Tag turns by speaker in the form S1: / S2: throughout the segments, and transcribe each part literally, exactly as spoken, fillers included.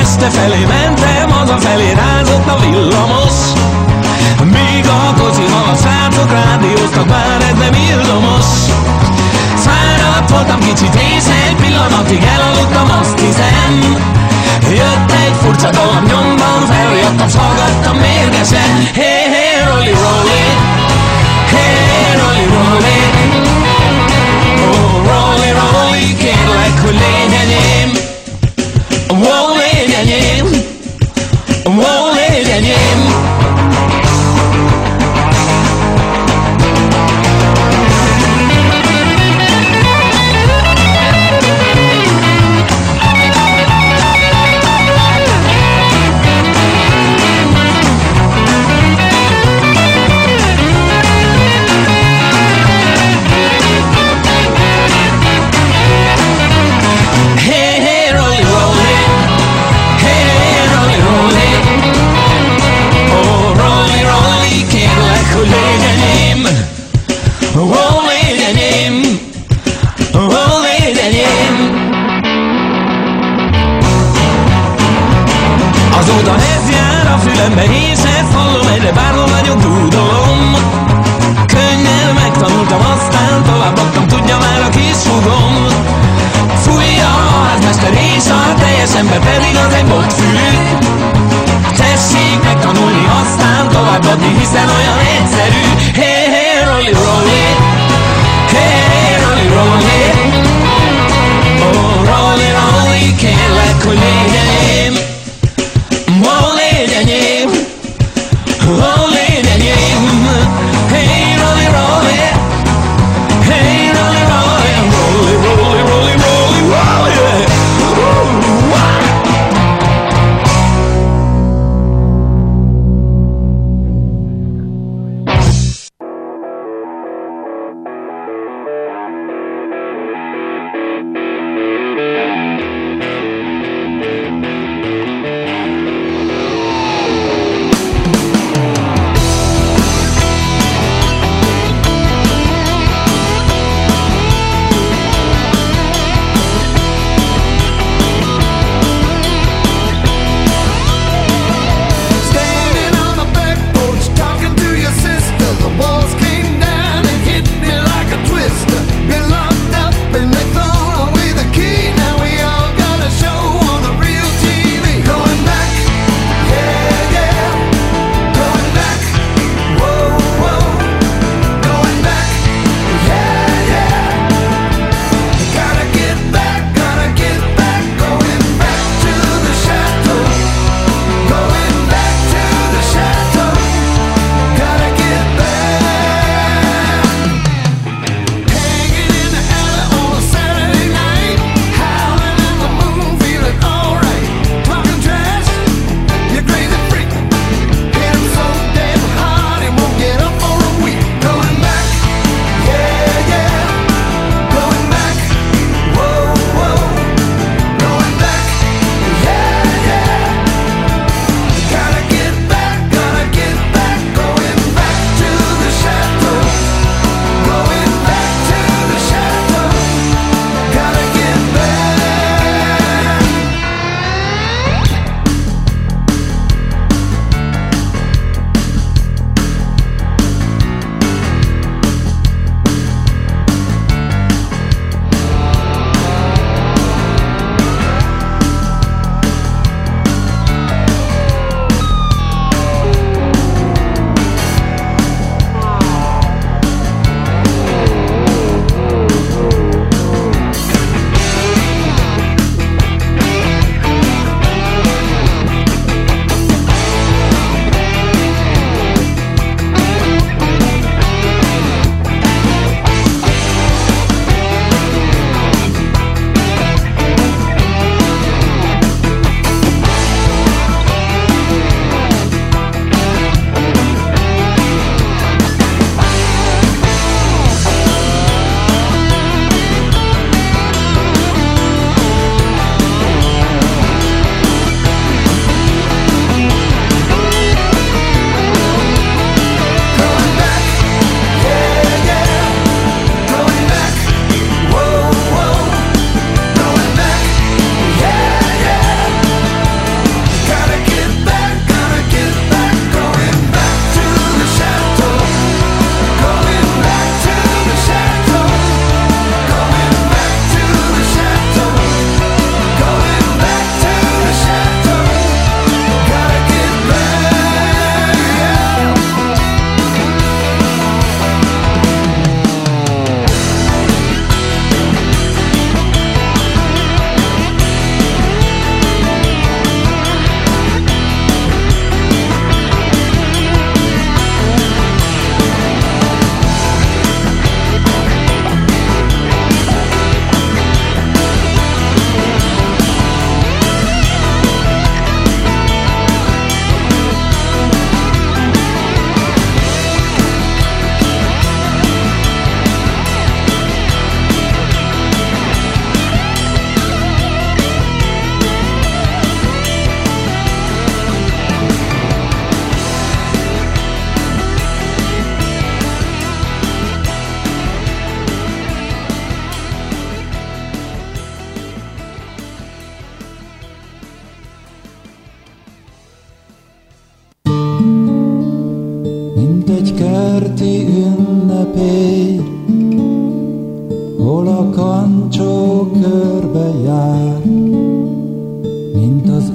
S1: este felé mentem, hazafelé rázott a villamos. Míg a kocsi halad, srácok rádióztak, már ez nem illamos. Fáradt voltam kicsit, és egy pillanatig elaludtam, azt hiszem. Jött egy furcsa dallam, nyomban felriadtam, s hallgattam mérgesen. Hey, hey, rolli, rolli, hey, rolli, rolli, oh, rolli, rolli, kérlek, hogy légy enyém. Oh, légy enyém, oh, légy enyém. Azóta ez jár a fülembe, és ezt hallom, egyre bárhol vagyok, dúdolom. Könnyen megtanultam, aztán továbbadtam, tudja már a kis húgom. Fújja a házmester, és a teljes ember pedig az egy botfülű. Tessék megtanulni, aztán továbbadni, hiszen olyan egyszerű. Hey, hey, rolli, rolli, hey, rolli, rolli, oh, rolli, rolli, kérlek, hogy légy enyém. Oh, légy enyém, oh, légy enyém. Hey, rolli, rolli, hey, rolli, rolli, rolli, rolli, rolli, rolli, rolli,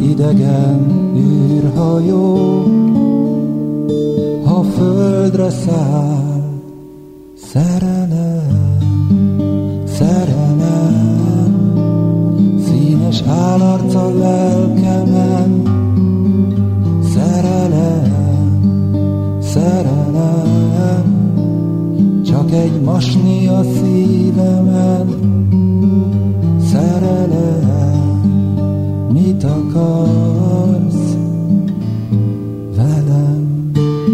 S2: idegen űrhajó, ha földre száll, szerelem, szerelem, színes állarccal lelkemen, szerelem, szerelem, csak egy masni a szívemen, szerelem, mit akarsz velem?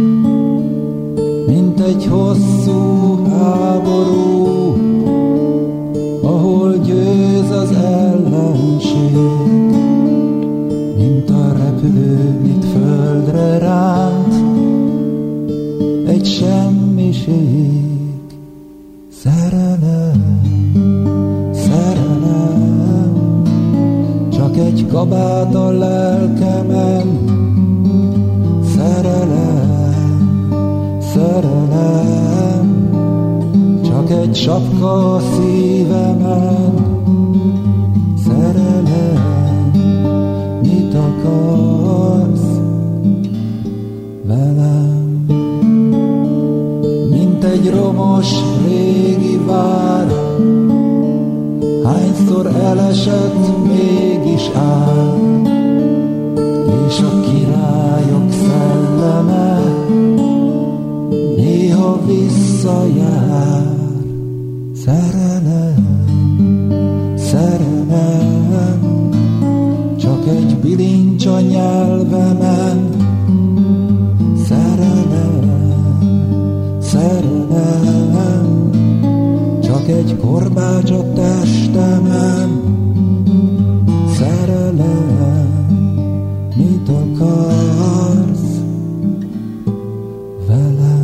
S2: Mint egy hosszú háború, ahol győz az ellenség, mint a repülő, mit földre ránt egy semmiség. Szerelem, szerelem, csak egy kabát a lelkemen, szerelem, szerelem, csak egy sapka a szívemen, szerelem, mit akarsz velem? Mint egy romos régi vár, hányszor elesett, mégis áll, és a királyok szelleme néha visszajár. Szerelem, szerelem, csak egy bilincs a nyelvemen, szerelem, szerelem, csak egy korbács a testemen, szerelem, mit akarsz velem?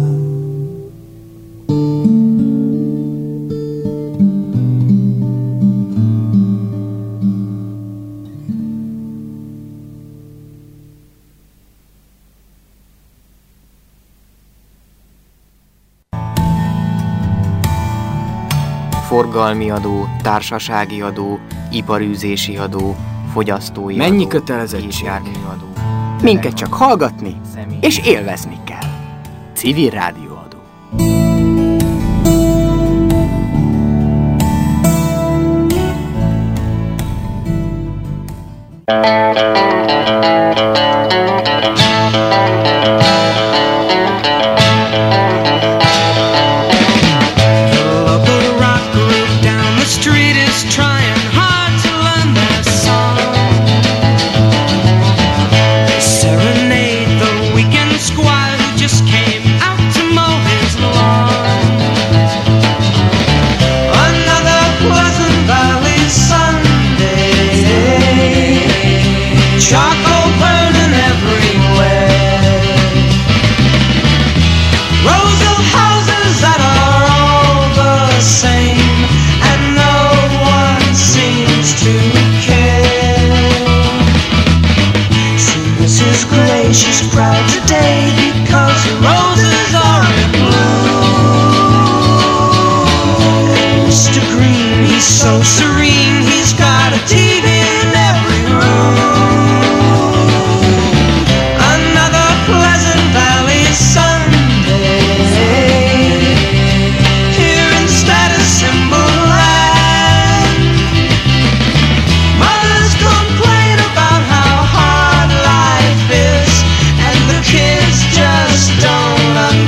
S3: Forgalmi adó, társasági adó, iparűzési adó, fogyasztói
S4: Mennyi
S3: adó,
S4: kötelezettség?
S3: járműadó.
S4: Minket csak hallgatni és élvezni kell. Civil rádióadó.
S5: She's proud today because the roses are in bloom. Mister Green, he's so serene, he's got a T V in every room. Another Pleasant Valley Sunday, here in Status Symbol Land. Mothers complain about how hard life is, kids just don't understand.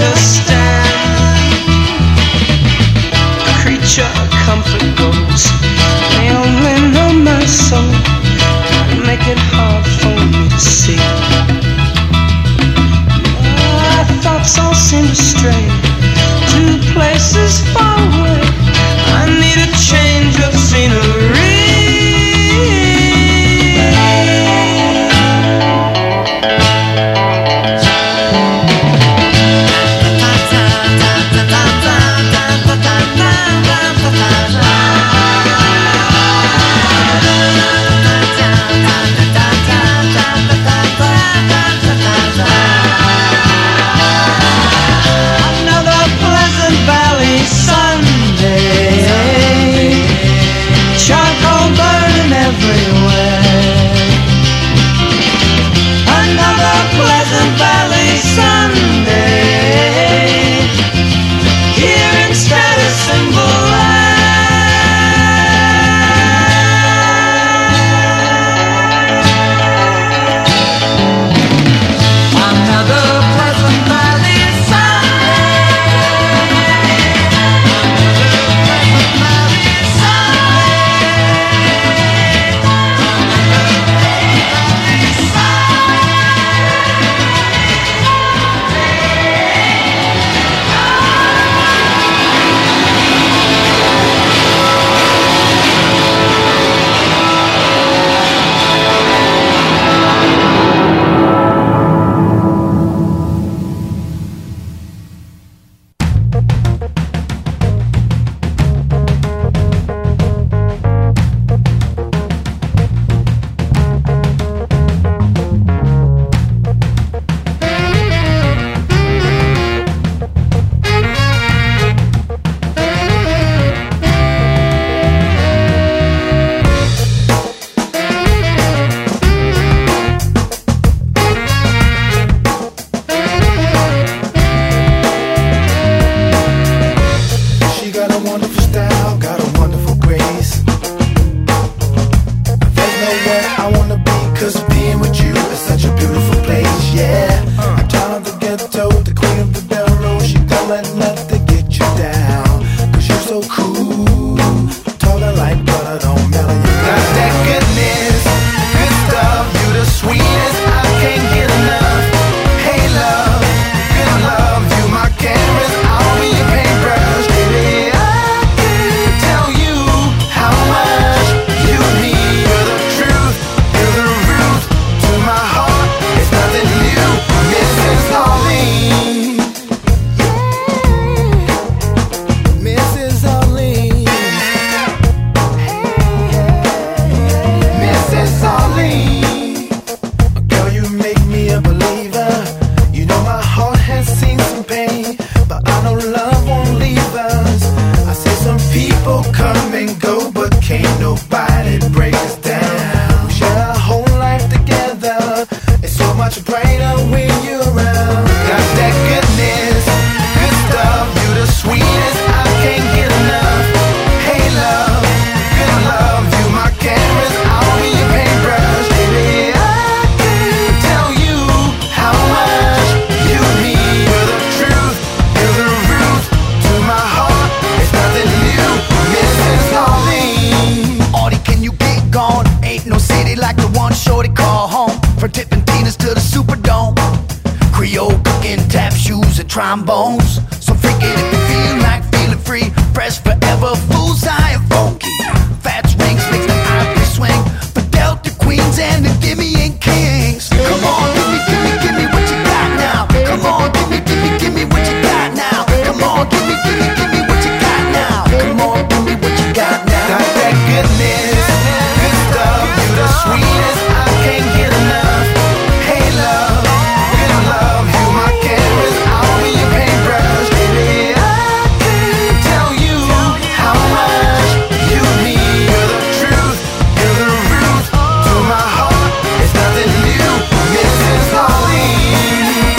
S6: for tipping Tinas to the Superdome. Creole cooking, tap shoes and trombones. So freak it if you feel like feeling free. Fresh forever, full side funky. Fats rings makes the ivory swing. For Delta Queens and the Gimme Kings. Come on, give me, give me, give me what you got now. Come on, give me, give me, give me what you got now. Come on, give me, give me, give me what you got now. Come on, give me what you got now. Got that goodness, good stuff. You the sweetest, I can't get enough. Hey love, good love, you my canvas, I'll be your paintbrush. Baby, I can't tell you how much you mean. You're the truth, you're the root to my heart. It's nothing new, Missus Darlene.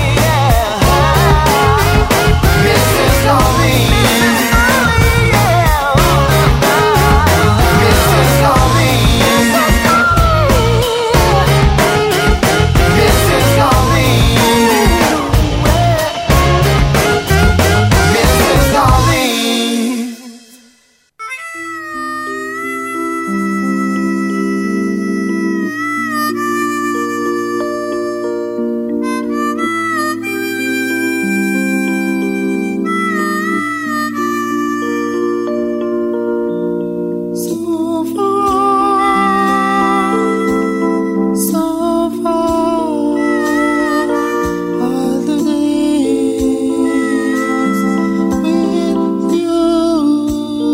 S6: Missus Darlene. Missus Darlene. Missus Darlene. Missus Darlene.
S2: So far, so far, all the days with you.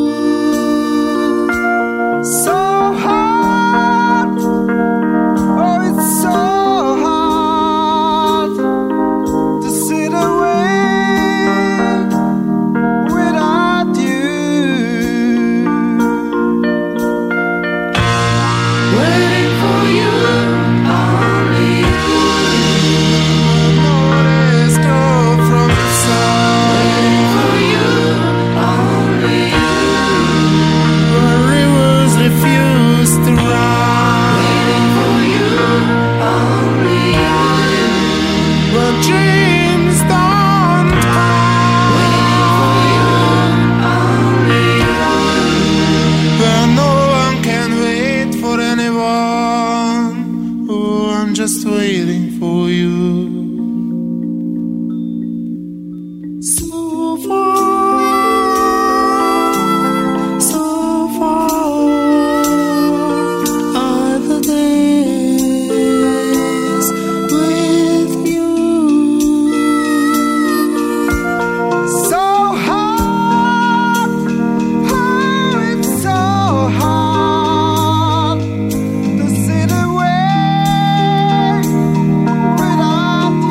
S2: So hard, oh it's so hard to sit away without you. Waiting for you, only you. Notice go from the sun. Waiting for you, only you. Where rivers refuse to run. Waiting for you, only you. Where dreams don't come. Waiting for you, only you. Where no one can wait for anyone. Oh, I'm just waiting for you. So far, so far are the days with you. So hard, oh it's so hard to sit away without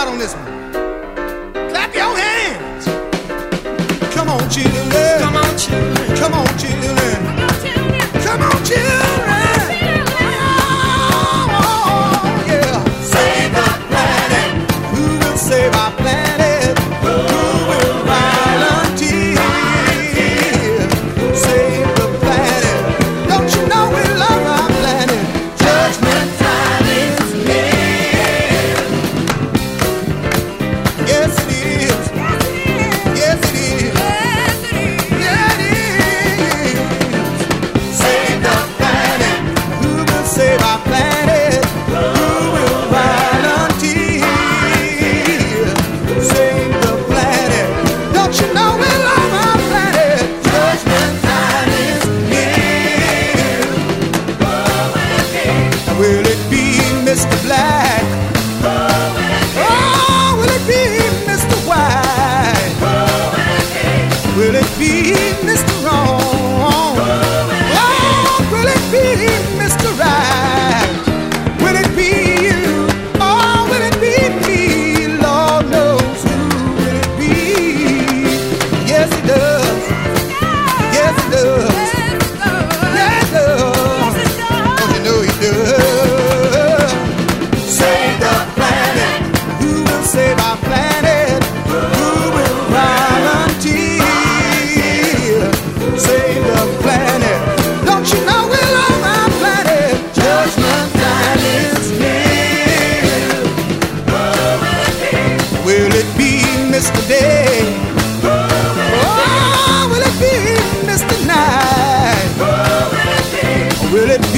S2: out on this one. Clap your hands. Come on, children. Come on, children. Come on, children. Come on, children. Oh, yeah. Save the planet. Who will save our planet? Who will volunteer? Save the planet. Don't you know we love our planet? Judgment time is near. Yes, it is. Yes, it is. Yeah, it is. Save the planet. Who will save our planet? Who will volunteer? Save the planet. Don't you know we love our planet? Judgment time is near. Will it be Mister Black? Oh, will it be Mister White? Will it be Mister Wrong? Oh, will it be Mister Right? Will it be you? Oh, will it be me? Lord knows who will it be. Yes, it does. Yes, it does. Yes, it does. Don't you know he does? Save the planet. Who will save our planet? Who will volunteer? Save the planet. Don't you know we love our planet? Judgment time is near. Will it be Mister Day? Oh, will it be Mister Night? Will it